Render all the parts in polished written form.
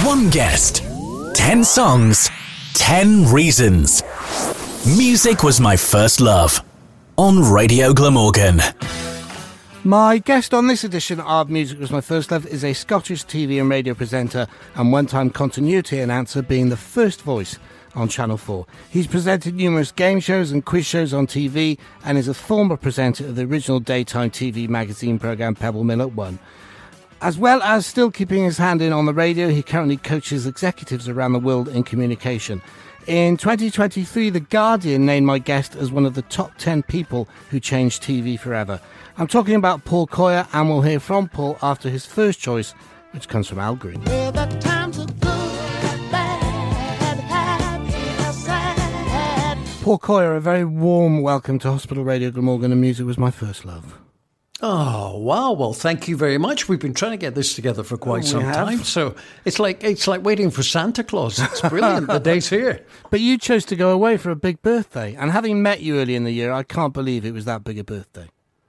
One guest, 10 songs, 10 reasons. Music was my first love. On Radio Glamorgan. My guest on this edition of Music Was My First Love is a Scottish TV and radio presenter and one-time continuity announcer, being the first voice on Channel 4. He's presented numerous game shows and quiz shows on TV and is a former presenter of the original daytime TV magazine programme Pebble Mill at 1. As well as still keeping his hand in on the radio, he currently coaches executives around the world in communication. In 2023, The Guardian named my guest as one of the top 10 people who changed TV forever. I'm talking about Paul Coyer, and we'll hear from Paul after his first choice, which comes from Al Green. Well, the times are good, bad, happy, or sad. Paul Coyer, a very warm welcome to Hospital Radio Glamorgan, and Music Was My First Love. Oh, wow. Well, thank you very much. We've been trying to get this together for quite some time. So it's like waiting for Santa Claus. It's brilliant. The day's here. But you chose to go away for a big birthday. And having met you early in the year, I can't believe it was that big a birthday.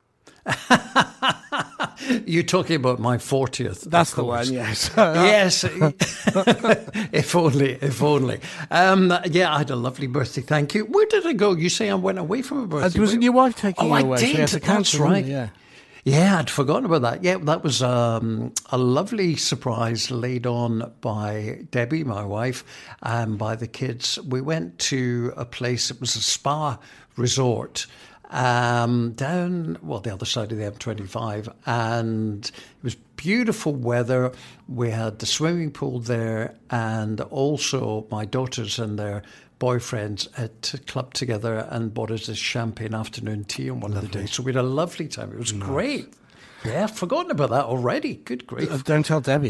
You're talking about my 40th. That's the one, yes. Yes. If only. Yeah, I had a lovely birthday. Thank you. Where did I go? You say I went away from a birthday. Wasn't your wife taking you I away? did. So That's right. Yeah. Yeah, I'd forgotten about that. Yeah, that was a lovely surprise laid on by Debbie, my wife, and by the kids. We went to a place, it was a spa resort down, the other side of the M25, and it was beautiful weather. We had the swimming pool there, and also my daughters and their boyfriends had clubbed together and bought us a champagne afternoon tea on one of the days. So we had a lovely time. It was great. Yeah, I've forgotten about that already. Good grief. Don't tell Debbie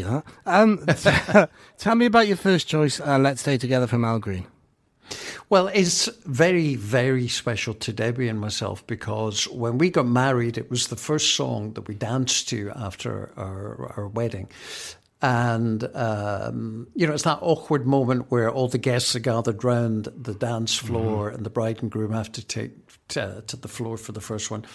that. Tell me about your first choice, Let's Stay Together from Al Green. Well, it's very, very special to Debbie and myself because when we got married, it was the first song that we danced to after our wedding. And, it's that awkward moment where all the guests are gathered round the dance floor and the bride and groom have to take to the floor for the first one.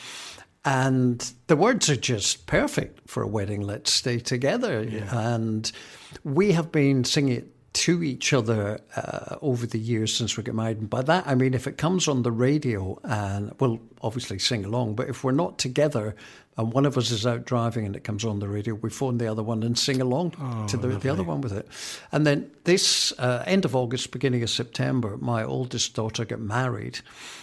And the words are just perfect for a wedding. Let's stay together. Yeah. And we have been singing it to each other over the years since we got married. And by that, I mean, if it comes on the radio, and we'll obviously sing along, but if we're not together and one of us is out driving and it comes on the radio, we phone the other one and sing along to the other one with it. And then this end of August, beginning of September, my oldest daughter got married.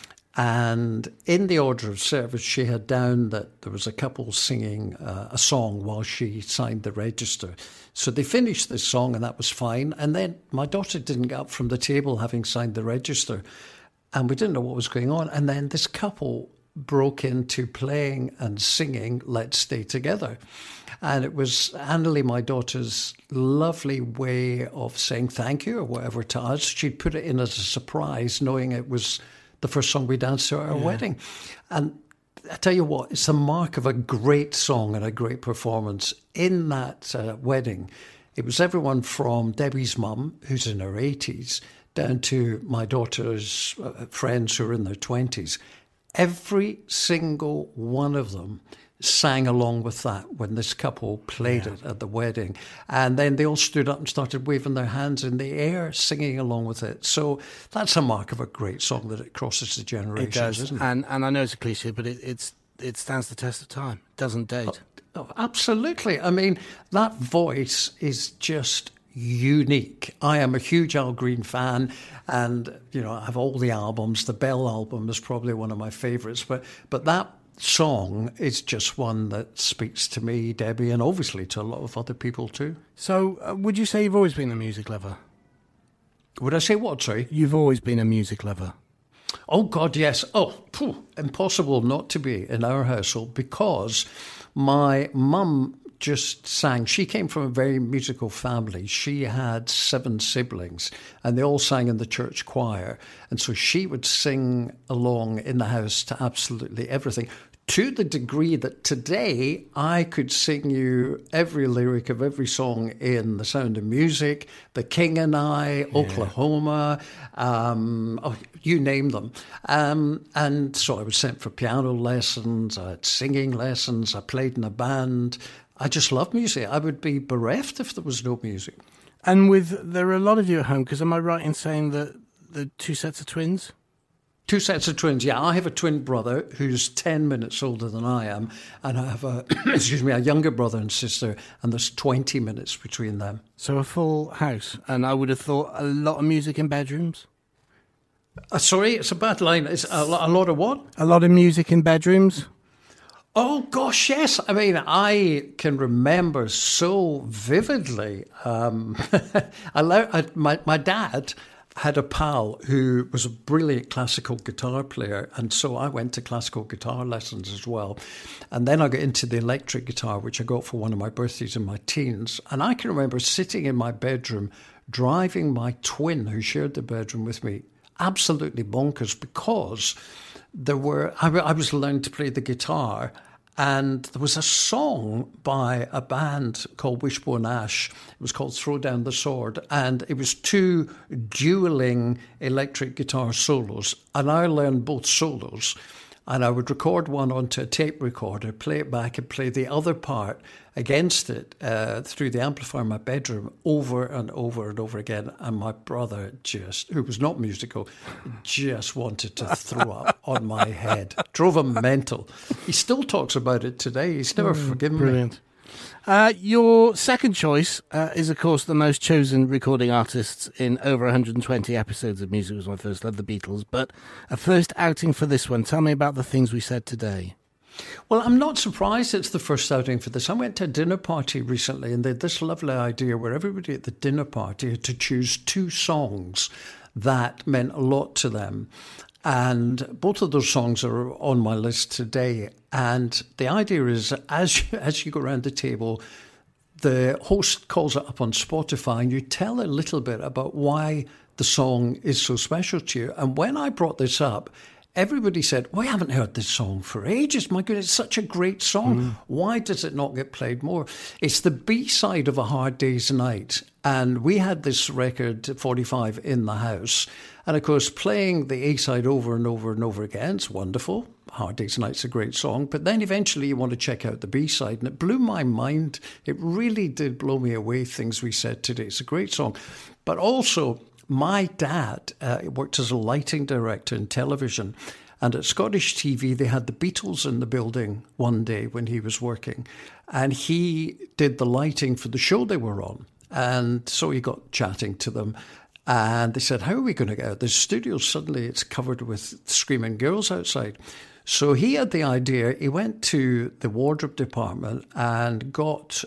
And in the order of service, she had down that there was a couple singing a song while she signed the register. So they finished this song and that was fine. And then my daughter didn't get up from the table having signed the register. And we didn't know what was going on. And then this couple broke into playing and singing Let's Stay Together. And it was Annalie, my daughter's lovely way of saying thank you or whatever to us. She'd put it in as a surprise, knowing it was the first song we danced to at our wedding. And I tell you what, it's a mark of a great song and a great performance. In that wedding, it was everyone from Debbie's mum, who's in her 80s, down to my daughter's friends who are in their 20s. Every single one of them sang along with that when this couple played it at the wedding. And then they all stood up and started waving their hands in the air, singing along with it. So that's a mark of a great song that it crosses the generations, It does. isn't it? And I know it's a cliche, but it stands the test of time. It doesn't date. Oh, absolutely. I mean, that voice is just unique. I am a huge Al Green fan, and I have all the albums. The Bell album is probably one of my favourites, but that song is just one that speaks to me, Debbie, and obviously to a lot of other people too. So, would you say you've always been a music lover? Would I say what, sorry? You've always been a music lover. Oh, God, yes. Impossible not to be in our household because my mum just sang. She came from a very musical family. She had 7 siblings and they all sang in the church choir. And so she would sing along in the house to absolutely everything, to the degree that today I could sing you every lyric of every song in The Sound of Music, The King and I, Oklahoma, you name them. And so I was sent for piano lessons, I had singing lessons, I played in a band. I just love music. I would be bereft if there was no music. And there are a lot of you at home, because am I right in saying that the two sets of twins? Two sets of twins, yeah. I have a twin brother who's 10 minutes older than I am, and I have a younger brother and sister, and there's 20 minutes between them. So a full house, and I would have thought a lot of music in bedrooms? Sorry, it's a bad line. It's a lot of what? A lot of music in bedrooms? Oh, gosh, yes. I mean, I can remember so vividly. My dad had a pal who was a brilliant classical guitar player, and so I went to classical guitar lessons as well. And then I got into the electric guitar, which I got for one of my birthdays in my teens. And I can remember sitting in my bedroom, driving my twin, who shared the bedroom with me, absolutely bonkers, because I was learning to play the guitar, and there was a song by a band called Wishbone Ash. It was called Throw Down the Sword, and it was two dueling electric guitar solos, and I learned both solos, and I would record one onto a tape recorder, play it back, and play the other part against it through the amplifier in my bedroom over and over and over again. And my brother, who was not musical, just wanted to throw up on my head. Drove him mental. He still talks about it today. He's never forgiven Brilliant. me. Your second choice is, of course, the most chosen recording artists in over 120 episodes of Music Was My First Love, the Beatles. But a first outing for this one. Tell me about the things we said today. Well, I'm not surprised it's the first outing for this. I went to a dinner party recently, and they had this lovely idea where everybody at the dinner party had to choose two songs that meant a lot to them. And both of those songs are on my list today. And the idea is, as you go around the table, the host calls it up on Spotify, and you tell a little bit about why the song is so special to you. And when I brought this up, everybody said, "We haven't heard this song for ages. My goodness, it's such a great song. Why does it not get played more?" It's the B-side of A Hard Day's Night. And we had this record, 45, in the house. And of course, playing the A-side over and over and over again, it's wonderful. Hard Day's Night's a great song. But then eventually you want to check out the B-side. And it blew my mind. It really did blow me away, things we said today. It's a great song. But also, my dad worked as a lighting director in television, and at Scottish TV they had the Beatles in the building one day when he was working, and he did the lighting for the show they were on. And so he got chatting to them, and they said, "How are we going to get out? The studio, suddenly it's covered with screaming girls outside." So he had the idea. He went to the wardrobe department and got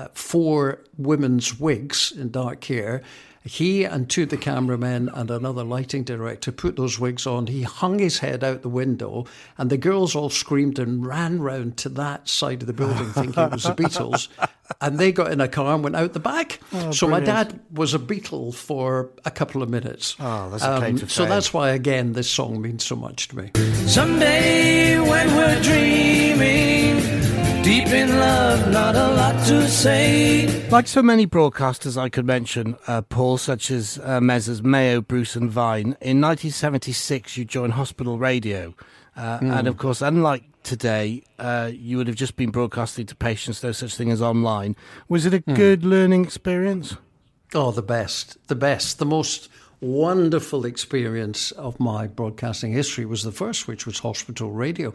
4 women's wigs in dark hair. He and 2 of the cameramen and another lighting director put those wigs on. He hung his head out the window, and the girls all screamed and ran round to that side of the building thinking it was the Beatles. And they got in a car and went out the back. Oh, so brilliant. my dad was a Beatle for a couple of minutes. Oh, that's a claim to So fame. that's why, again, this song means so much to me. Someday when we're dreaming, deep in love, not a lot to say. Like so many broadcasters I could mention, Paul, such as Messrs Mayo, Bruce and Vine, in 1976 you joined Hospital Radio. And of course, unlike today, you would have just been broadcasting to patients, no such thing as online. Was it a good learning experience? Oh, the best. The most wonderful experience of my broadcasting history was the first, which was Hospital Radio.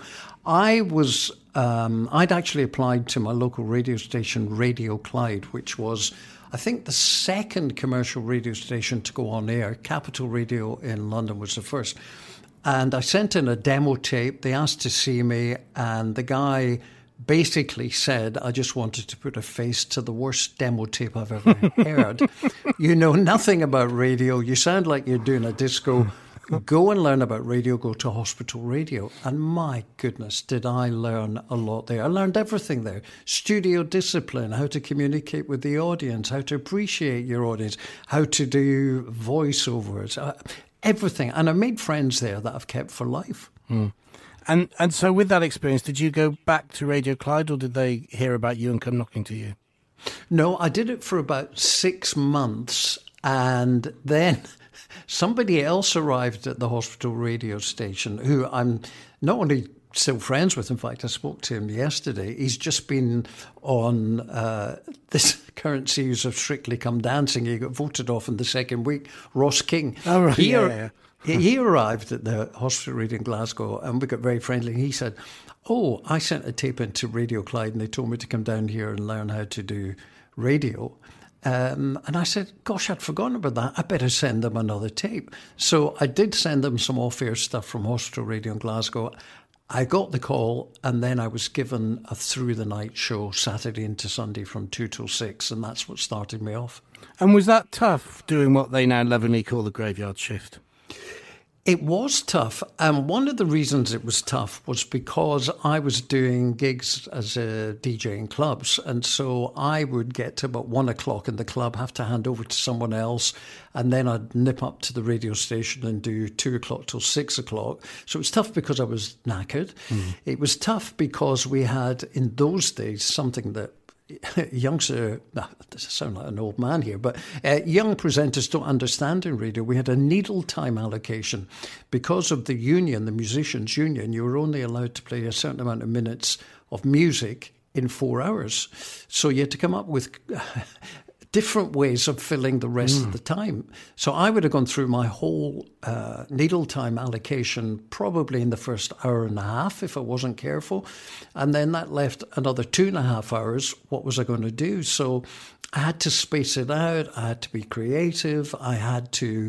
I'd actually applied to my local radio station, Radio Clyde, which was, I think, the second commercial radio station to go on air. Capital Radio in London was the first. And I sent in a demo tape. They asked to see me, and the guy basically said, "I just wanted to put a face to the worst demo tape I've ever heard. You know nothing about radio. You sound like you're doing a disco. Go and learn about radio. Go to Hospital Radio." And my goodness, did I learn a lot there. I learned everything there. Studio discipline, how to communicate with the audience, how to appreciate your audience, how to do voiceovers, everything. And I made friends there that I've kept for life. And so with that experience, did you go back to Radio Clyde, or did they hear about you and come knocking to you? No, I did it for about 6 months, and then somebody else arrived at the Hospital Radio station who I'm not only still friends with. In fact, I spoke to him yesterday. He's just been on this current series of Strictly Come Dancing. He got voted off in the second week. Ross King. Oh, right. He arrived at the hospital radio in Glasgow, and we got very friendly. He said, "Oh, I sent a tape into Radio Clyde, and they told me to come down here and learn how to do radio." And I said, "Gosh, I'd forgotten about that. I better send them another tape." So I did send them some off-air stuff from hospital radio in Glasgow. I got the call, and then I was given a through-the-night show Saturday into Sunday from 2 till 6, and that's what started me off. And was that tough, doing what they now lovingly call the graveyard shift? It was tough, and one of the reasons it was tough was because I was doing gigs as a DJ in clubs, and so I would get to about 1 o'clock in the club, have to hand over to someone else, and then I'd nip up to the radio station and do 2 o'clock till 6 o'clock. So it was tough because I was knackered. It was tough because we had, in those days, something that youngster, I sound like an old man here, but young presenters don't understand in radio. We had a needle time allocation. Because of the union, the musicians' union, you were only allowed to play a certain amount of minutes of music in 4 hours. So you had to come up with different ways of filling the rest of the time. So I would have gone through my whole needle time allocation probably in the first hour and a half if I wasn't careful. And then that left another 2.5 hours. What was I going to do? So I had to space it out. I had to be creative. I had to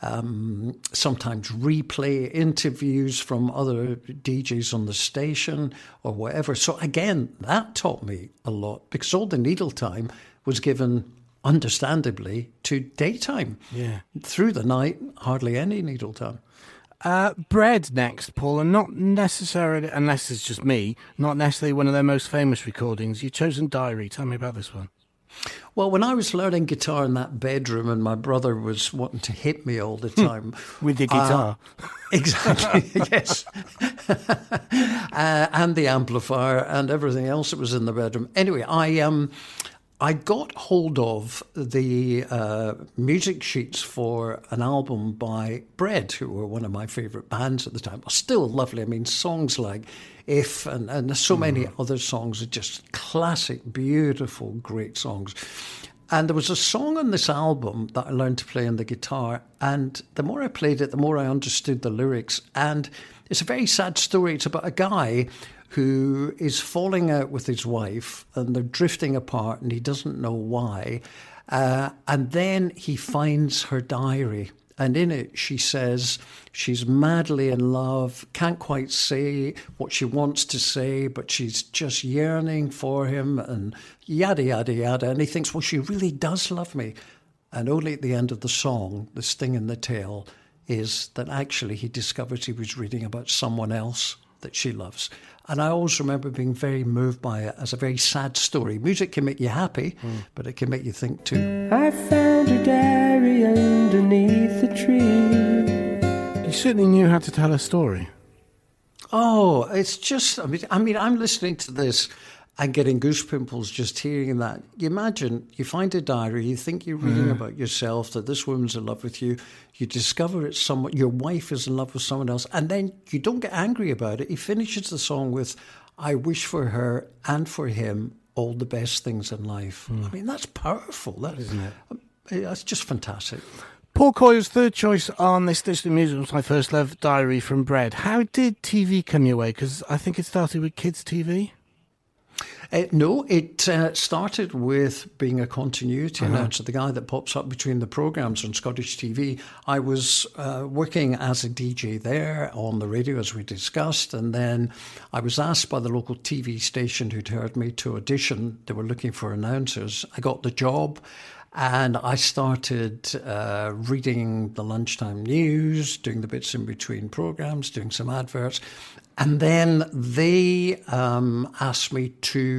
sometimes replay interviews from other DJs on the station or whatever. So again, that taught me a lot because all the needle time was given understandably to daytime. Yeah. Through the night, hardly any needle time. Bread next, Paul, and not necessarily, unless it's just me, not necessarily one of their most famous recordings. You've chosen Diary. Tell me about this one. Well, when I was learning guitar in that bedroom and my brother was wanting to hit me all the time. With the guitar. Exactly, yes. And the amplifier and everything else that was in the bedroom. Anyway, I got hold of the music sheets for an album by Bread, who were one of my favourite bands at the time. Still lovely. I mean, songs like If and so many other songs are just classic, beautiful, great songs. And there was a song on this album that I learned to play on the guitar. And the more I played it, the more I understood the lyrics. And it's a very sad story. It's about a guy who is falling out with his wife and they're drifting apart and he doesn't know why. And then he finds her diary. And in it, she says she's madly in love, can't quite say what she wants to say, but she's just yearning for him and yada, yada, yada. And he thinks, well, she really does love me. And only at the end of the song, the sting in the tail is that actually he discovers he was reading about someone else that she loves. And I always remember being very moved by it as a very sad story. Music can make you happy, but it can make you think too. I found a diary underneath the tree. You certainly knew how to tell a story. Oh, it's just, I mean, I'm listening to this and getting goose pimples just hearing that. You imagine, you find a diary, you think you're reading about yourself, that this woman's in love with you, you discover it's someone, your wife is in love with someone else, and then you don't get angry about it. He finishes the song with, I wish for her and for him all the best things in life. I mean, that's powerful, that isn't it? That's just fantastic. Paul Coyle's third choice on this edition of Music Was My First Love, Diary from Bread. How did TV come your way? Because I think it started with kids' TV. No, it started with being a continuity announcer, the guy that pops up between the programmes on Scottish TV. I was working as a DJ there on the radio, as we discussed, and then I was asked by the local TV station who'd heard me to audition. They were looking for announcers. I got the job. And I started reading the lunchtime news, doing the bits in between programmes, doing some adverts. And then they asked me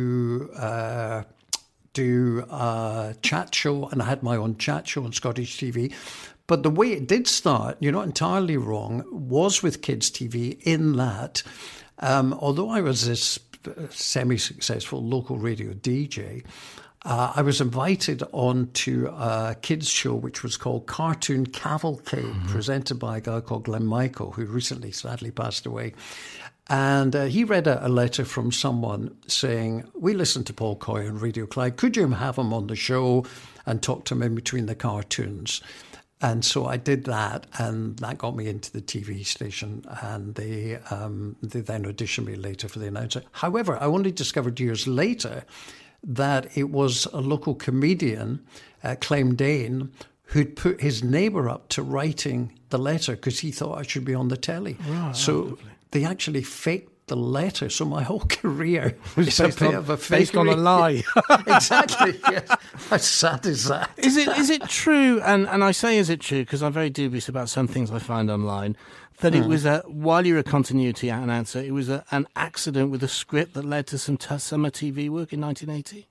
to do a chat show, and I had my own chat show on Scottish TV. But the way it did start, you're not entirely wrong, was with Kids TV in that, although I was this semi-successful local radio DJ, I was invited on to a kids show which was called Cartoon Cavalcade, presented by a guy called Glenn Michael, who recently sadly passed away. And he read a letter from someone saying, we listen to Paul Coy on Radio Clyde. Could you have him on the show and talk to him in between the cartoons? And so I did that, and that got me into the TV station, and they then auditioned me later for the announcer. However, I only discovered years later that it was a local comedian, Clem Dane, who'd put his neighbour up to writing the letter because he thought I should be on the telly. Right, so they actually faked the letter. So my whole career is based on a lie. Exactly. Yes. How sad is that? Is it true? And I say, is it true? Because I'm very dubious about some things I find online. That it was while you were a continuity announcer, it was an accident with a script that led to some summer TV work in 1980.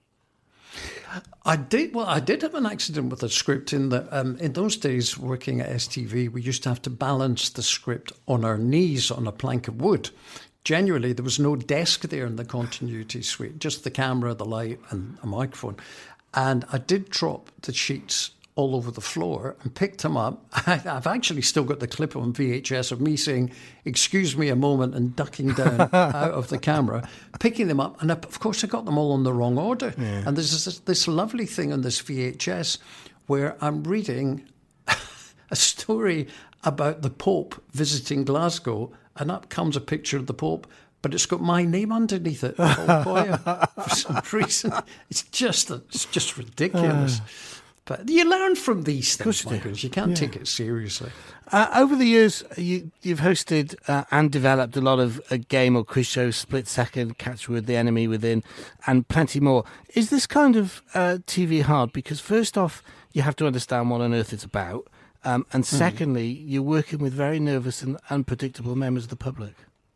I did have an accident with a script in that in those days working at STV, we used to have to balance the script on our knees on a plank of wood. Genuinely, there was no desk there in the continuity suite, just the camera, the light and a microphone. And I did drop the sheets all over the floor and picked them up. I've actually still got the clip on VHS of me saying, excuse me a moment, and ducking down out of the camera, picking them up. And of course, I got them all in the wrong order. Yeah. And there's this lovely thing on this VHS where I'm reading a story about the Pope visiting Glasgow, and up comes a picture of the Pope, but it's got my name underneath it, Paul Coy, for some reason. It's just ridiculous. But you learn from these things, Michael. You can't take it seriously. Over the years, you've hosted and developed a lot of game or quiz shows, Split Second, Catchword, The Enemy Within, and plenty more. Is this kind of TV hard? Because first off, you have to understand what on earth it's about. And secondly, you're working with very nervous and unpredictable members of the public.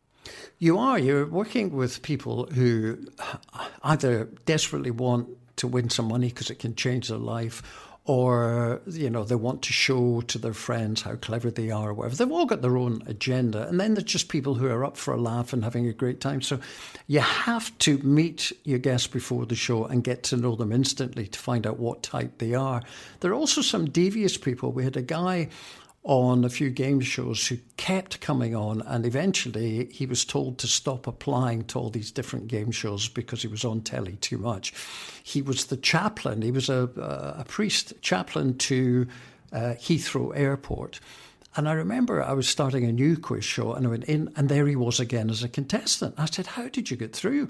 You're working with people who either desperately want to win some money because it can change their life, or, they want to show to their friends how clever they are or whatever. They've all got their own agenda. And then there's just people who are up for a laugh and having a great time. So you have to meet your guests before the show and get to know them instantly to find out what type they are. There are also some devious people. We had a guy on a few game shows who kept coming on, and eventually he was told to stop applying to all these different game shows because he was on telly too much. He was the chaplain. He was a priest chaplain to Heathrow Airport. And I remember I was starting a new quiz show, and I went in, and there he was again as a contestant. I said, how did you get through?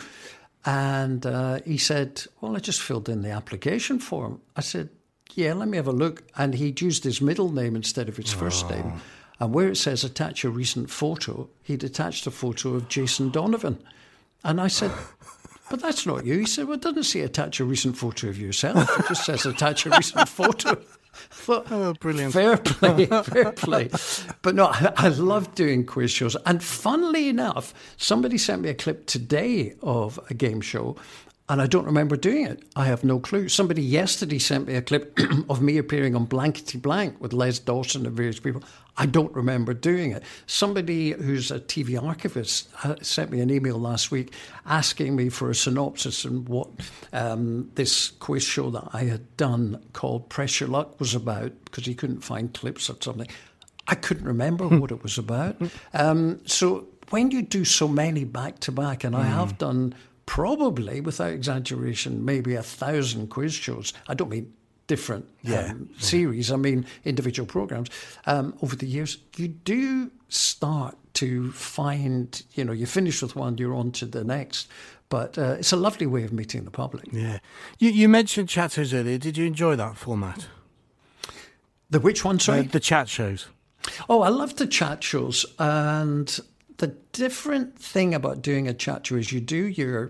And he said, well, I just filled in the application form. I said, yeah, let me have a look. And he'd used his middle name instead of his first name. And where it says attach a recent photo, he'd attached a photo of Jason Donovan. And I said, but that's not you. He said, well, it doesn't say attach a recent photo of yourself. It just says attach a recent photo. Oh, brilliant. Fair play, fair play. But no, I love doing quiz shows. And funnily enough, somebody sent me a clip today of a game show, and I don't remember doing it. I have no clue. Somebody yesterday sent me a clip of me appearing on Blankety Blank with Les Dawson and various people. I don't remember doing it. Somebody who's a TV archivist sent me an email last week asking me for a synopsis and what this quiz show that I had done called Press Your Luck was about, because he couldn't find clips or something. I couldn't remember what it was about. So when you do so many back-to-back, and I have done probably, without exaggeration, maybe 1,000 quiz shows. I don't mean different series, I mean individual programs. Over the years, you do start to find, you finish with one, you're on to the next. But it's a lovely way of meeting the public. Yeah. You mentioned chat shows earlier. Did you enjoy that format? The which one, sorry? The chat shows. Oh, I love the chat shows. And the different thing about doing a chat show is you do your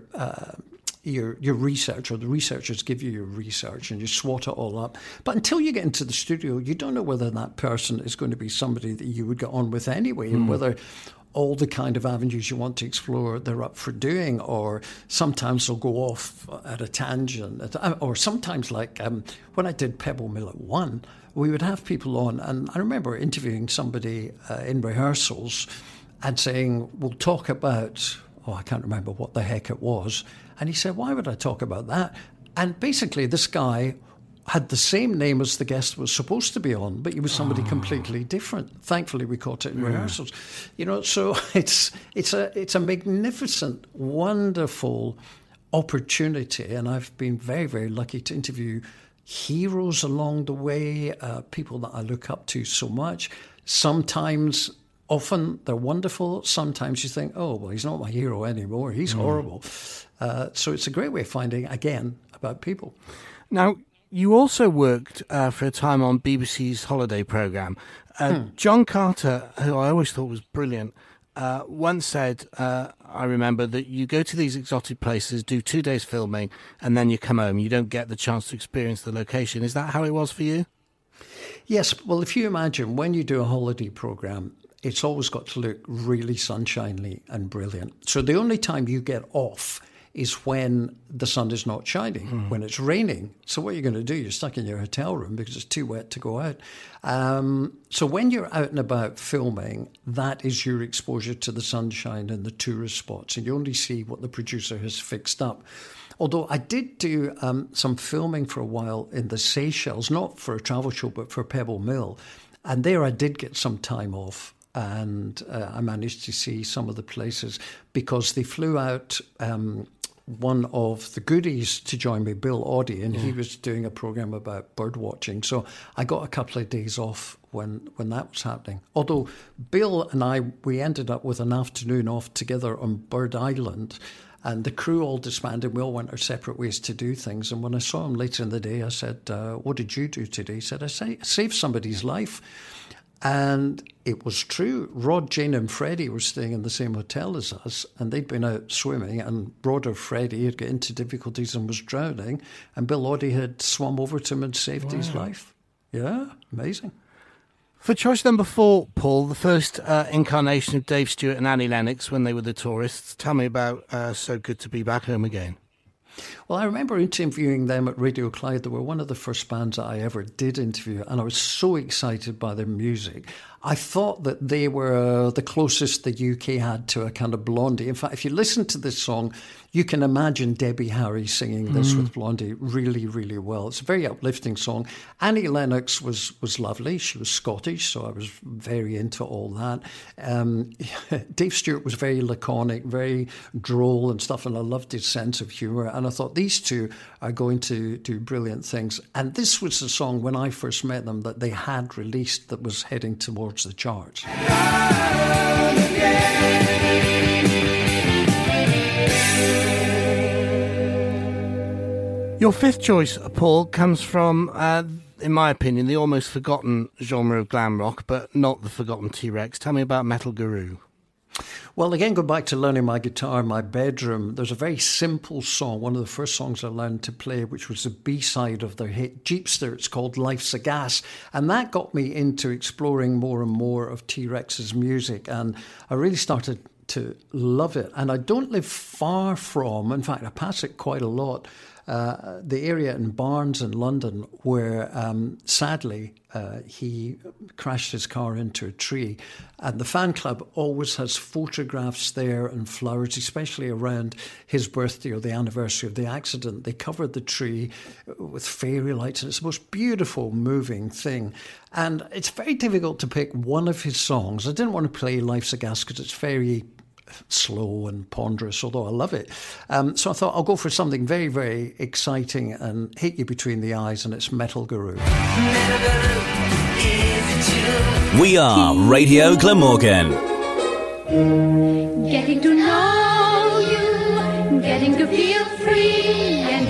research, or the researchers give you your research and you swat it all up. But until you get into the studio, you don't know whether that person is going to be somebody that you would get on with anyway, and whether all the kind of avenues you want to explore they're up for doing, or sometimes they'll go off at a tangent. Or sometimes, like when I did Pebble Mill at 1, we would have people on, and I remember interviewing somebody in rehearsals and saying, we'll talk about, I can't remember what the heck it was. And he said, why would I talk about that? And basically this guy had the same name as the guest was supposed to be on, but he was somebody completely different. Thankfully, we caught it in rehearsals. So it's a magnificent, wonderful opportunity, and I've been very, very lucky to interview heroes along the way, people that I look up to so much. Sometimes, often, they're wonderful. Sometimes you think, oh, well, he's not my hero anymore. He's horrible. So it's a great way of finding, again, about people. Now, you also worked for a time on BBC's holiday programme. John Carter, who I always thought was brilliant, once said, I remember, that you go to these exotic places, do 2 days filming, and then you come home. You don't get the chance to experience the location. Is that how it was for you? Yes. Well, if you imagine, when you do a holiday programme, it's always got to look really sunshiny and brilliant. So the only time you get off is when the sun is not shining, when it's raining. So what are you going to do? You're stuck in your hotel room because it's too wet to go out. So when you're out and about filming, that is your exposure to the sunshine and the tourist spots, and you only see what the producer has fixed up. Although I did do some filming for a while in the Seychelles, not for a travel show, but for Pebble Mill. And there I did get some time off, and I managed to see some of the places because they flew out one of the goodies to join me, Bill Oddie, and he was doing a programme about bird watching. So I got a couple of days off when that was happening. Although Bill and we ended up with an afternoon off together on Bird Island, and the crew all disbanded. We all went our separate ways to do things. And when I saw him later in the day, I said, what did you do today? He said, I saved somebody's life. And it was true. Rod, Jane and Freddie were staying in the same hotel as us, and they'd been out swimming, and Rod or Freddie had got into difficulties and was drowning, and Bill Oddie had swum over to him and saved his life. Yeah, amazing. For choice number 4, Paul, the first incarnation of Dave Stewart and Annie Lennox when they were the Tourists. Tell me about So Good to Be Back Home Again. Well, I remember interviewing them at Radio Clyde. They were one of the first bands that I ever did interview, and I was so excited by their music. I thought that they were the closest the UK had to a kind of Blondie. In fact, if you listen to this song, you can imagine Debbie Harry singing this with Blondie really, really well. It's a very uplifting song. Annie Lennox was lovely. She was Scottish, so I was very into all that. Dave Stewart was very laconic, very droll and stuff, and I loved his sense of humour. And I thought these two are going to do brilliant things. And this was the song, when I first met them, that they had released that was heading towards the charts. Your fifth choice, Paul, comes from, in my opinion, the almost forgotten genre of glam rock, but not the forgotten T-Rex. Tell me about Metal Guru. Well, again, go back to learning my guitar in my bedroom. There's a very simple song, one of the first songs I learned to play, which was the B-side of their hit Jeepster. It's called Life's a Gas. And that got me into exploring more and more of T-Rex's music. And I really started to love it. And I don't live far from, in fact, I pass it quite a lot, the area in Barnes in London where, sadly, he crashed his car into a tree. And the fan club always has photographs there and flowers, especially around his birthday or the anniversary of the accident. They covered the tree with fairy lights, and it's the most beautiful, moving thing. And it's very difficult to pick one of his songs. I didn't want to play Life's a Gas because it's very slow and ponderous, although I love it. So I thought I'll go for something very, very exciting and hit you between the eyes, and it's Metal Guru. We are Radio Glamorgan. Getting to know you, getting to feel free and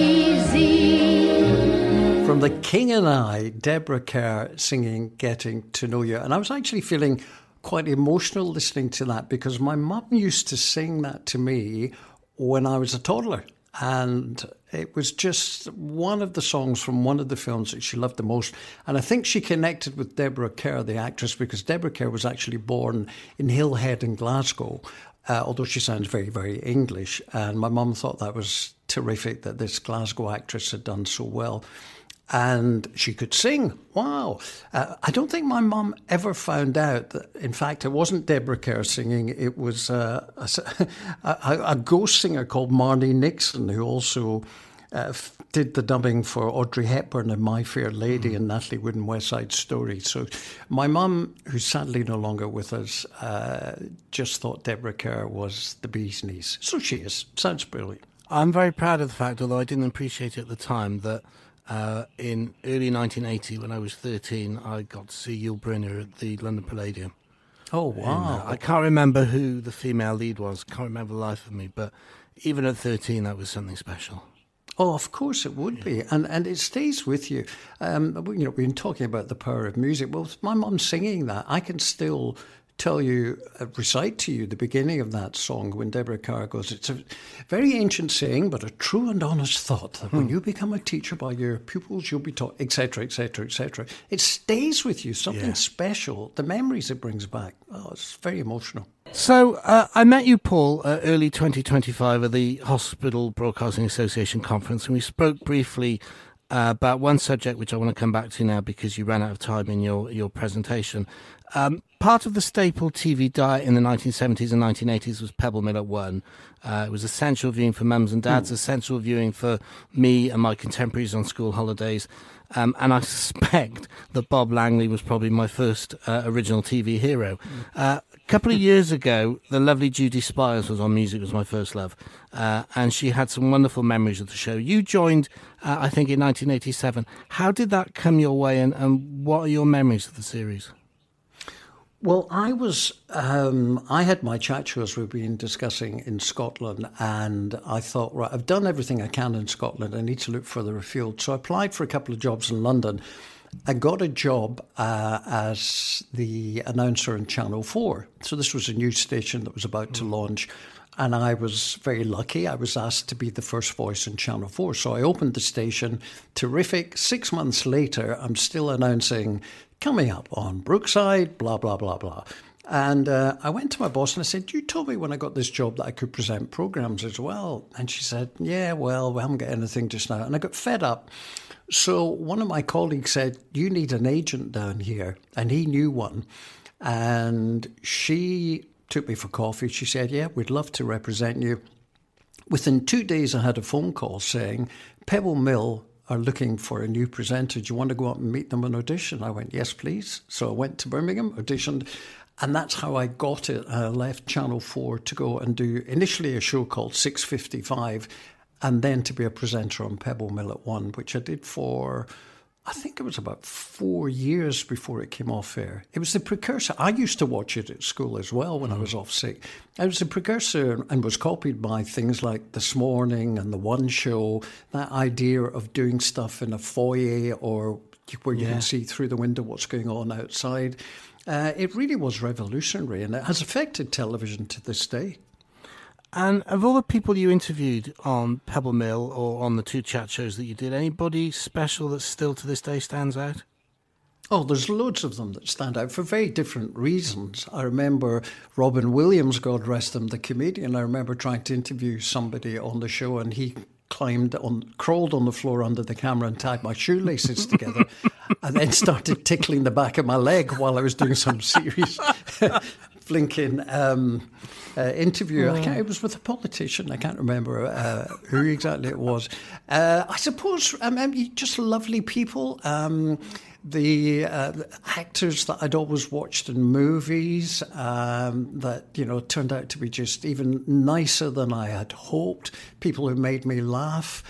easy. From The King and I, Deborah Kerr singing Getting to Know You. And I was actually feeling quite emotional listening to that because my mum used to sing that to me when I was a toddler. And it was just one of the songs from one of the films that she loved the most. And I think she connected with Deborah Kerr, the actress, because Deborah Kerr was actually born in Hillhead in Glasgow, although she sounds very, very English. And my mum thought that was terrific that this Glasgow actress had done so well. And she could sing. Wow. I don't think my mum ever found out that, in fact, it wasn't Deborah Kerr singing. It was a ghost singer called Marnie Nixon, who also did the dubbing for Audrey Hepburn in My Fair Lady and Natalie Wood in West Side Story. So my mum, who's sadly no longer with us, just thought Deborah Kerr was the bee's knees. So she is. Sounds brilliant. I'm very proud of the fact, although I didn't appreciate it at the time, that in early 1980, when I was 13, I got to see Yul Brynner at the London Palladium. Oh, wow. I can't remember who the female lead was. Can't remember the life of me. But even at 13, that was something special. Oh, of course it would be. And it stays with you. We've been talking about the power of music. Well, my mum singing that, I can still tell you, recite to you the beginning of that song when Deborah Kerr goes, it's a very ancient saying, but a true and honest thought that when you become a teacher by your pupils, you'll be taught, etc., etc., etc. It stays with you, something special, the memories it brings back. Oh, it's very emotional. So I met you, Paul, early 2025 at the Hospital Broadcasting Association conference, and we spoke briefly about one subject which I want to come back to now because you ran out of time in your presentation. Part of the staple TV diet in the 1970s and 1980s was Pebble Mill at 1. It was essential viewing for mums and dads, essential viewing for me and my contemporaries on school holidays. And I suspect that Bob Langley was probably my first original TV hero. A couple of years ago, the lovely Judy Spires was on Music Was My First Love, and she had some wonderful memories of the show. You joined, I think, in 1987. How did that come your way, and what are your memories of the series? Well, I had my chat shows we've been discussing in Scotland, and I thought, right, I've done everything I can in Scotland. I need to look further afield. So I applied for a couple of jobs in London. I got a job as the announcer in Channel 4. So this was a news station that was about to launch. And I was very lucky. I was asked to be the first voice in Channel 4. So I opened the station. Terrific. 6 months later, I'm still announcing coming up on Brookside, blah, blah, blah, blah. And I went to my boss and I said, you told me when I got this job that I could present programmes as well. And she said, yeah, well, we haven't got anything just now. And I got fed up. So one of my colleagues said, you need an agent down here. And he knew one. And she took me for coffee. She said, yeah, we'd love to represent you. Within 2 days, I had a phone call saying, Pebble Mill are looking for a new presenter. Do you want to go out and meet them and audition? I went, yes, please. So I went to Birmingham, auditioned, and that's how I got it. I left Channel 4 to go and do initially a show called 655, and then to be a presenter on Pebble Mill at 1, which I did for, I think it was about 4 years before it came off air. It was the precursor. I used to watch it at school as well when I was off sick. It was the precursor and was copied by things like This Morning and The One Show, that idea of doing stuff in a foyer or where you can see through the window what's going on outside. It really was revolutionary, and it has affected television to this day. And of all the people you interviewed on Pebble Mill or on the 2 chat shows that you did, anybody special that still to this day stands out? Oh, there's loads of them that stand out for very different reasons. I remember Robin Williams, God rest him, the comedian. I remember trying to interview somebody on the show and he crawled on the floor under the camera and tied my shoelaces together and then started tickling the back of my leg while I was doing some serious blinking interview. It was with a politician. I can't remember who exactly it was. I suppose just lovely people. The actors that I'd always watched in movies that, turned out to be just even nicer than I had hoped, people who made me laugh.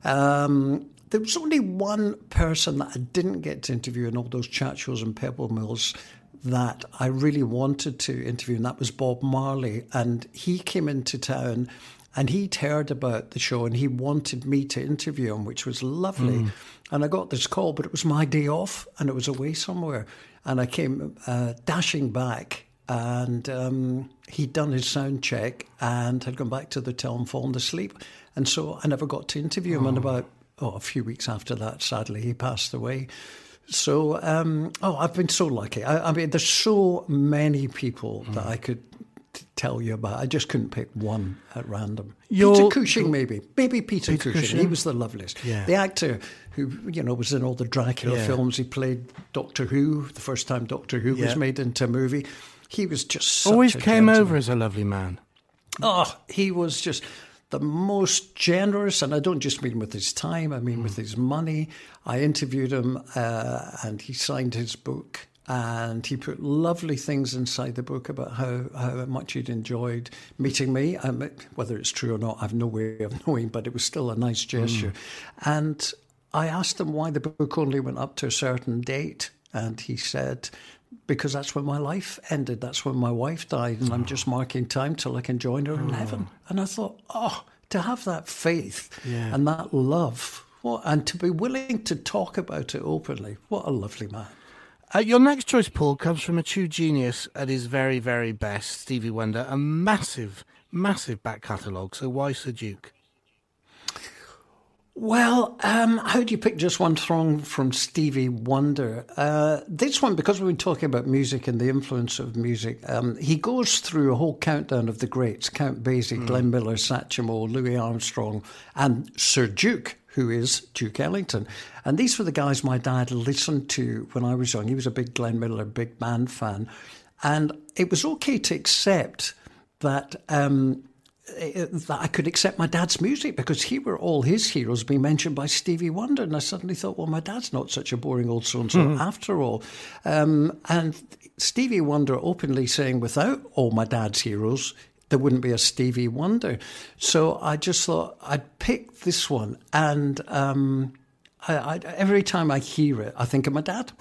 There was only one person that I didn't get to interview in all those chat shows in Pebble Mills that I really wanted to interview, and that was Bob Marley. And he came into town and he'd heard about the show and he wanted me to interview him, which was lovely. And I got this call, but it was my day off and it was away somewhere. And I came dashing back and he'd done his sound check and had gone back to the hotel and fallen asleep. And so I never got to interview him. And about a few weeks after that, sadly, he passed away. So, I've been so lucky. I mean, there's so many people that I could tell you about. I just couldn't pick one at random. Peter Cushing, maybe Peter Cushing. He was the loveliest. Yeah. The actor who, was in all the Dracula films. He played Doctor Who, the first time Doctor Who was made into a movie. He was just such always a came gentleman. over as a lovely man. Oh, he was just the most generous, and I don't just mean with his time, I mean with his money. I interviewed him and he signed his book. And he put lovely things inside the book about how much he'd enjoyed meeting me. Whether it's true or not, I've no way of knowing, but it was still a nice gesture. And I asked him why the book only went up to a certain date. And he said, because that's when my life ended. That's when my wife died. And I'm just marking time till I can join her in heaven. And I thought, to have that faith and that love, and to be willing to talk about it openly, what a lovely man. Your next choice, Paul, comes from a true genius at his very, very best, Stevie Wonder, a massive, massive back catalogue. So why Sir Duke? Well, how do you pick just one song from Stevie Wonder? This one, because we've been talking about music and the influence of music, he goes through a whole countdown of the greats, Count Basie, Glenn Miller, Satchmo, Louis Armstrong, and Sir Duke, who is Duke Ellington. And these were the guys my dad listened to when I was young. He was a big Glenn Miller, big band fan. And it was okay to accept that that I could accept my dad's music, because here were all his heroes being mentioned by Stevie Wonder. And I suddenly thought, well, my dad's not such a boring old so-and-so after all. And Stevie Wonder openly saying, without all my dad's heroes, there wouldn't be a Stevie Wonder. So I just thought I'd pick this one. And I every time I hear it, I think of my dad.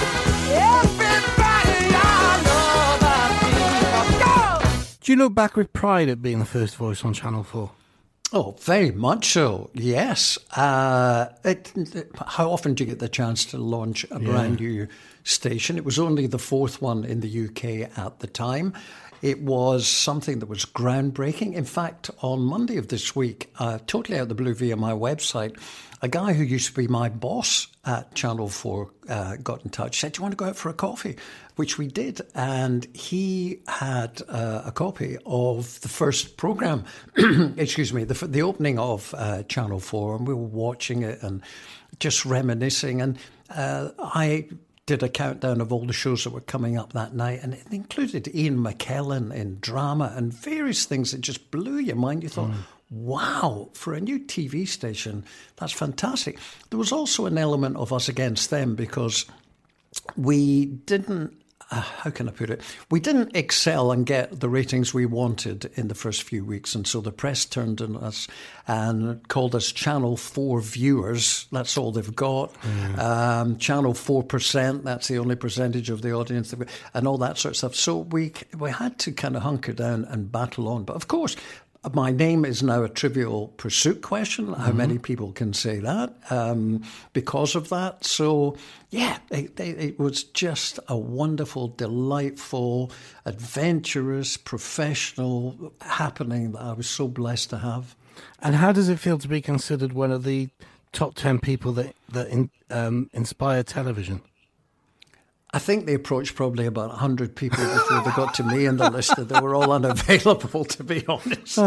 Do you look back with pride at being the first voice on Channel 4? Oh, very much so, yes. How often do you get the chance to launch a brand new station? It was only the fourth one in the UK at the time. It was something that was groundbreaking. In fact, on Monday of this week, totally out of the blue via my website, a guy who used to be my boss at Channel 4 got in touch, said, do you want to go out for a coffee? Which we did. And he had a copy of the first programme, excuse me, the opening of Channel 4. And we were watching it and just reminiscing. And I did a countdown of all the shows that were coming up that night, and it included Ian McKellen in drama and various things that just blew your mind. You thought, wow, for a new TV station, that's fantastic. There was also an element of us against them, because we didn't, how can I put it? We didn't excel and get the ratings we wanted in the first few weeks. And so the press turned on us and called us Channel 4 viewers. That's all they've got. Channel 4%, that's the only percentage of the audience. And all that sort of stuff. So we had to kind of hunker down and battle on. But of course, my name is now a Trivial Pursuit question. How many people can say that because of that? So, yeah, it was just a wonderful, delightful, adventurous, professional happening that I was so blessed to have. And how does it feel to be considered one of the top 10 people that inspire television? I think they approached probably about 100 people before they got to me in the list. They were all unavailable, to be honest.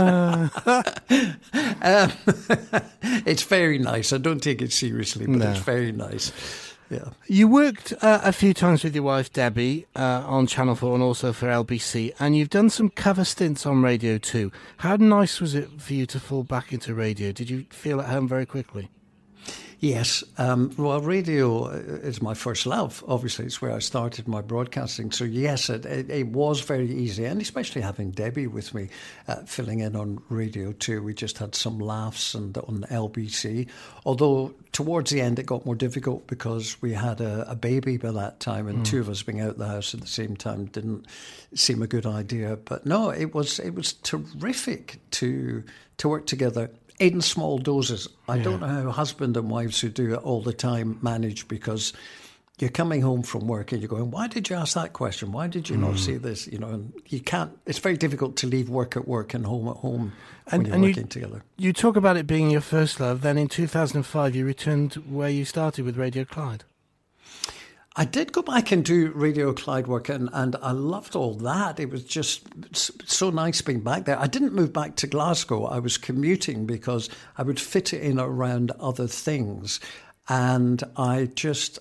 It's very nice. I don't take it seriously, but it's very nice. Yeah. You worked a few times with your wife, Debbie, on Channel 4 and also for LBC, and you've done some cover stints on radio too. How nice was it for you to fall back into radio? Did you feel at home very quickly? Yes. Well, radio is my first love. Obviously, it's where I started my broadcasting. So, yes, it was very easy. And especially having Debbie with me filling in on radio too. We just had some laughs and on LBC. Although towards the end, it got more difficult because we had a baby by that time. And two of us being out the house at the same time didn't seem a good idea. But no, it was terrific to work together. In small doses. I don't know how husband and wives who do it all the time manage, because you're coming home from work and you're going, why did you ask that question? Why did you not say this? You know, and you can't, it's very difficult to leave work at work and home at home when you're working together. You talk about it being your first love. Then in 2005, you returned where you started with Radio Clyde. I did go back and do Radio Clyde work, and I loved all that. It was just so nice being back there. I didn't move back to Glasgow. I was commuting because I would fit it in around other things. And I just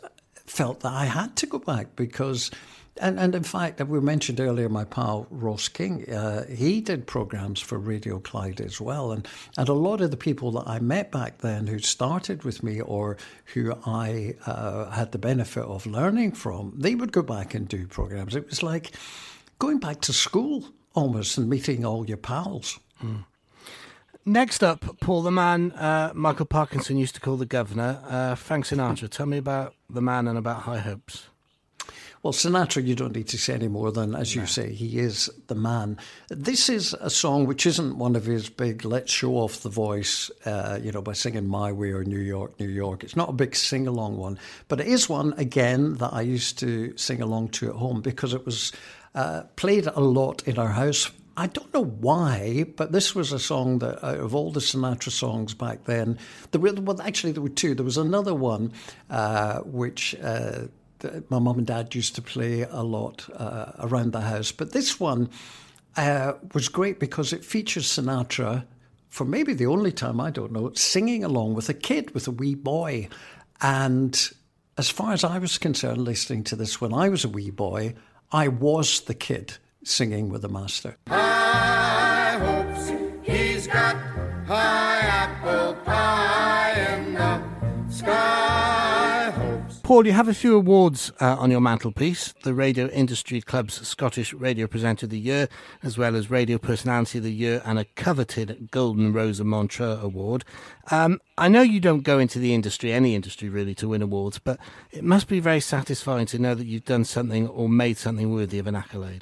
felt that I had to go back because... And in fact, we mentioned earlier my pal Ross King, he did programmes for Radio Clyde as well. And a lot of the people that I met back then who started with me or who I had the benefit of learning from, they would go back and do programmes. It was like going back to school almost and meeting all your pals. Mm. Next up, Paul, the man Michael Parkinson used to call the governor, Frank Sinatra. Tell me about the man and about High Hopes. Well, Sinatra, you don't need to say any more than, as you say, he is the man. This is a song which isn't one of his big, let's show off the voice, by singing My Way or New York, New York. It's not a big sing-along one, but it is one, again, that I used to sing along to at home because it was played a lot in our house. I don't know why, but this was a song that, out of all the Sinatra songs back then, there were two. There was another one which... my mum and dad used to play a lot around the house. But this one was great because it features Sinatra, for maybe the only time, I don't know, singing along with a kid, with a wee boy. And as far as I was concerned, listening to this when I was a wee boy, I was the kid singing with the master. High hopes, he's got high apple pie in the sky. Paul, you have a few awards on your mantelpiece. The Radio Industry Club's Scottish Radio Presenter of the Year, as well as Radio Personality of the Year and a coveted Golden Rose of Montreux Award. I know you don't go into the industry, any industry really, to win awards, but it must be very satisfying to know that you've done something or made something worthy of an accolade.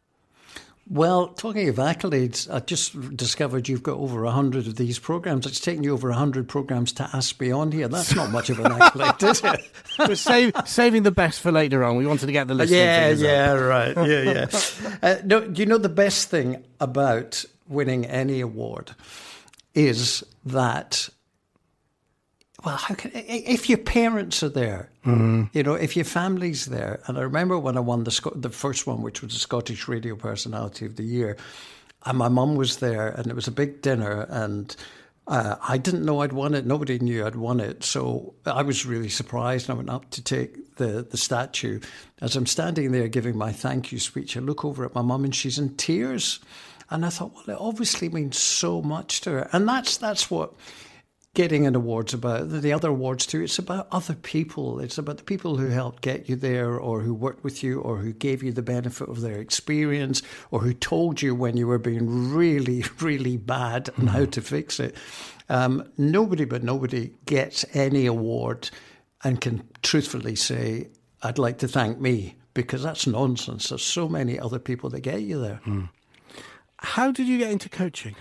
Well, talking of accolades, I just discovered you've got over 100 of these programmes. It's taken you over 100 programmes to ask me on here. That's not much of an accolade, is it? We're saving the best for later on. We wanted to get the listening figures up. Right. Yeah. No, you know, the best thing about winning any award is that, well, if your parents are there, if your family's there. And I remember when I won the first one, which was the Scottish Radio Personality of the Year, and my mum was there, and it was a big dinner, and I didn't know I'd won it. Nobody knew I'd won it. So I was really surprised, and I went up to take the statue. As I'm standing there giving my thank you speech, I look over at my mum, and she's in tears. And I thought, well, it obviously means so much to her. And that's what getting an award's about. The other awards too, it's about other people. It's about the people who helped get you there, or who worked with you, or who gave you the benefit of their experience, or who told you when you were being really, really bad and how to fix it. Nobody gets any award and can truthfully say, I'd like to thank me, because that's nonsense. There's so many other people that get you there. How did you get into coaching?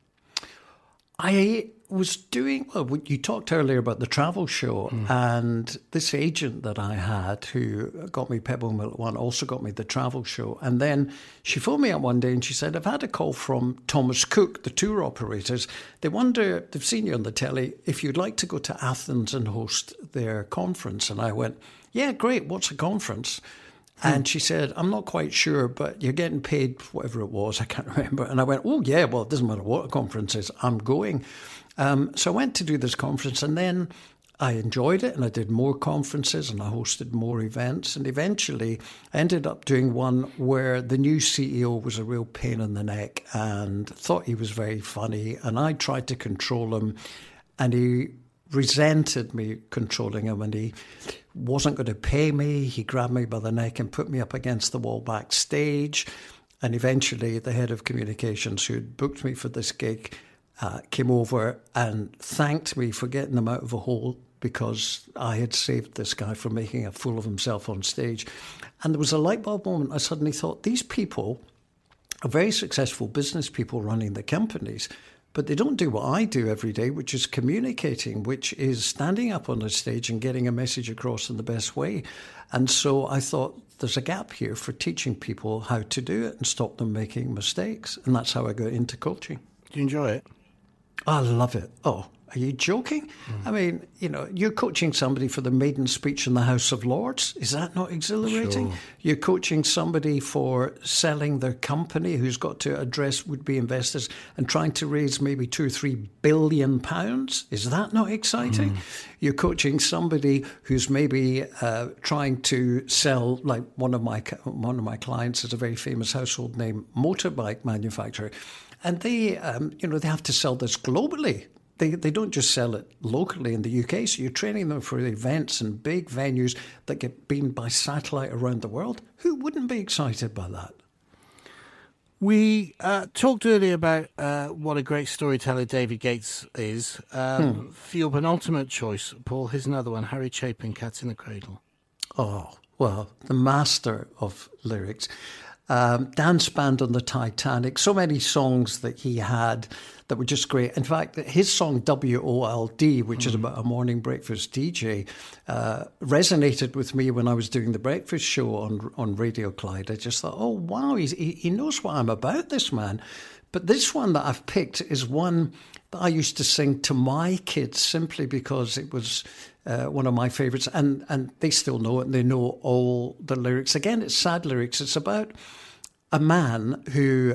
I was doing, well, you talked earlier about the travel show, and this agent that I had who got me Pebble Milk One also got me the travel show. And then she phoned me up one day and she said, I've had a call from Thomas Cook, the tour operators. They wonder, they've seen you on the telly, if you'd like to go to Athens and host their conference. And I went, yeah, great, what's a conference? And she said, I'm not quite sure, but you're getting paid whatever it was, I can't remember. And I went, oh, yeah, well, it doesn't matter what a conference is, I'm going. So I went to do this conference, and then I enjoyed it, and I did more conferences, and I hosted more events. And eventually I ended up doing one where the new CEO was a real pain in the neck and thought he was very funny. And I tried to control him, and he resented me controlling him, and he wasn't going to pay me. He grabbed me by the neck and put me up against the wall backstage. And eventually the head of communications, who had booked me for this gig, came over and thanked me for getting him out of a hole, because I had saved this guy from making a fool of himself on stage. And there was a light bulb moment. I suddenly thought, these people are very successful business people running the companies, but they don't do what I do every day, which is communicating, which is standing up on the stage and getting a message across in the best way. And so I thought, there's a gap here for teaching people how to do it and stop them making mistakes. And that's how I got into coaching. Do you enjoy it? I love it. Oh, are you joking? I mean, you're coaching somebody for the maiden speech in the House of Lords. Is that not exhilarating? Sure. You're coaching somebody for selling their company who's got to address would-be investors and trying to raise maybe £2 or £3 billion. Is that not exciting? You're coaching somebody who's maybe trying to sell, like one of my clients is a very famous household name motorbike manufacturer, and they have to sell this globally. They don't just sell it locally in the UK, so you're training them for events and big venues that get beamed by satellite around the world. Who wouldn't be excited by that? We talked earlier about what a great storyteller David Gates is. For your penultimate choice, Paul, here's another one, Harry Chapin, Cats in the Cradle. Oh, well, the master of lyrics. Dance Band on the Titanic, so many songs that he had that were just great. In fact, his song WOLD, which is about a morning breakfast DJ, resonated with me when I was doing the breakfast show on Radio Clyde. I just thought, oh, wow, he knows what I'm about, this man. But this one that I've picked is one that I used to sing to my kids simply because it was one of my favourites. And they still know it, and they know all the lyrics. Again, it's sad lyrics. It's about a man who...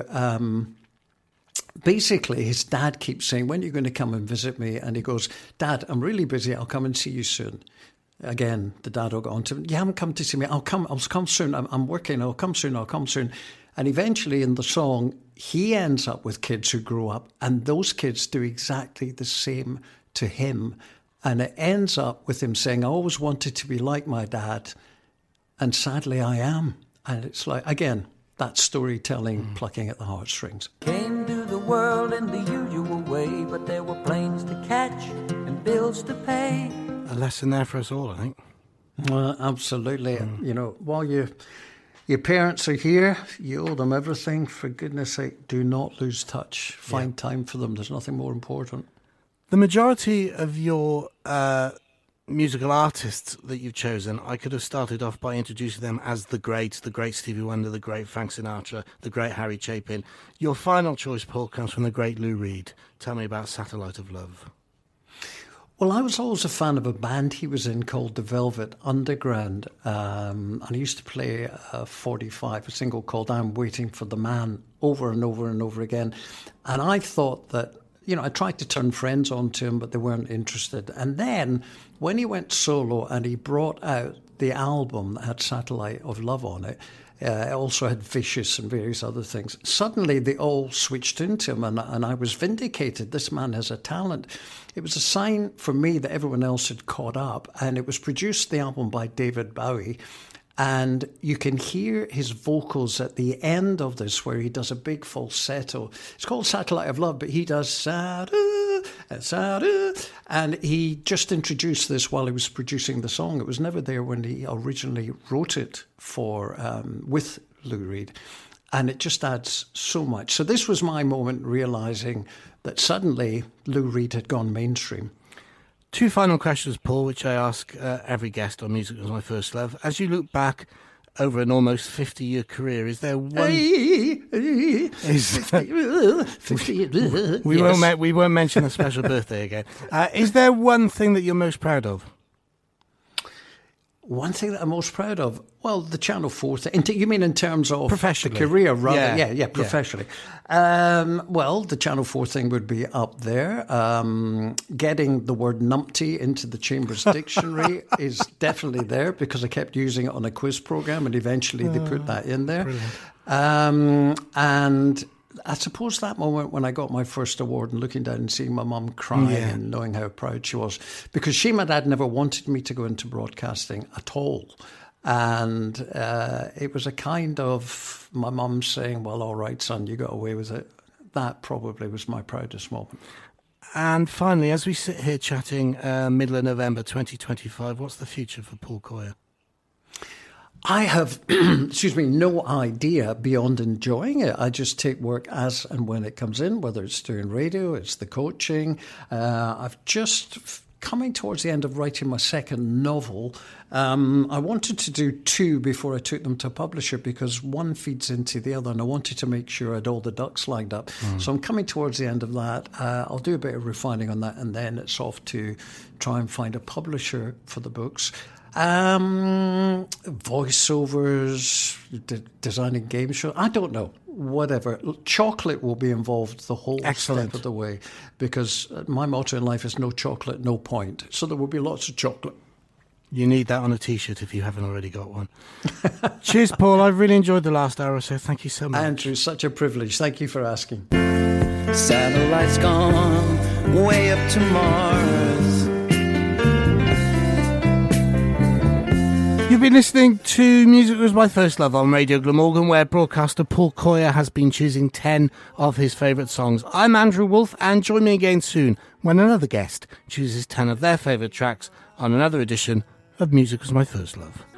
basically, his dad keeps saying, when are you going to come and visit me? And he goes, Dad, I'm really busy. I'll come and see you soon. Again, the dad will go on to him, you haven't come to see me. I'll come soon. I'm working. I'll come soon. And eventually in the song, he ends up with kids who grow up, and those kids do exactly the same to him. And it ends up with him saying, I always wanted to be like my dad, and sadly I am. And it's like, again, that storytelling plucking at the heartstrings. Came to the world in the usual way, but there were planes to catch and bills to pay. A lesson there for us all, I think. Well, absolutely. While your parents are here, you owe them everything. For goodness sake, do not lose touch. Find time for them. There's nothing more important. The majority of your musical artists that you've chosen, I could have started off by introducing them as the great Stevie Wonder, the great Frank Sinatra, the great Harry Chapin. Your final choice, Paul, comes from the great Lou Reed. Tell me about Satellite of Love. Well, I was always a fan of a band he was in called the Velvet Underground, and I used to play 45, a single called I'm Waiting for the Man, over and over and over again. And I thought that, I tried to turn friends onto him, but they weren't interested. And then when he went solo and he brought out the album that had Satellite of Love on it, it also had Vicious and various other things. Suddenly they all switched into him, and I was vindicated. This man has a talent. It was a sign for me that everyone else had caught up, and it was produced, the album, by David Bowie. And you can hear his vocals at the end of this where he does a big falsetto. It's called Satellite of Love, but he does Sadu, and he just introduced this while he was producing the song. It was never there when he originally wrote it for with Lou Reed. And it just adds so much. So this was my moment realising that suddenly Lou Reed had gone mainstream. Two final questions, Paul, which I ask every guest on Music Was My First Love. As you look back over an almost 50-year career, is there one... We won't mention a special birthday again. Is there one thing that you're most proud of? One thing that I'm most proud of? Well, the Channel 4 thing. You mean in terms of the career, rather? Yeah, professionally. Yeah. Well, the Channel 4 thing would be up there. Getting the word numpty into the Chambers Dictionary is definitely there because I kept using it on a quiz programme and eventually they put that in there. And I suppose that moment when I got my first award and looking down and seeing my mum crying and knowing how proud she was, because she, my dad, never wanted me to go into broadcasting at all. And it was a kind of my mum saying, well, all right, son, you got away with it. That probably was my proudest moment. And finally, as we sit here chatting middle of November 2025, what's the future for Paul Coyer? I have, no idea beyond enjoying it. I just take work as and when it comes in, whether it's doing radio, it's the coaching. I've just coming towards the end of writing my second novel. I wanted to do 2 before I took them to publisher because one feeds into the other, and I wanted to make sure I had all the ducks lined up. So I'm coming towards the end of that. I'll do a bit of refining on that, and then it's off to try and find a publisher for the books. Voiceovers, designing game shows, I don't know, whatever. Chocolate will be involved the whole step of the way, because my motto in life is no chocolate, no point. So there will be lots of chocolate. You need that on a T-shirt if you haven't already got one. Cheers, Paul. I've really enjoyed the last hour or so. Thank you so much. Andrew, such a privilege. Thank you for asking. Satellites gone way up to Mars. You've been listening to Music Was My First Love on Radio Glamorgan, where broadcaster Paul Coyer has been choosing 10 of his favourite songs. I'm Andrew Wolfe, and join me again soon when another guest chooses 10 of their favourite tracks on another edition of Music Was My First Love.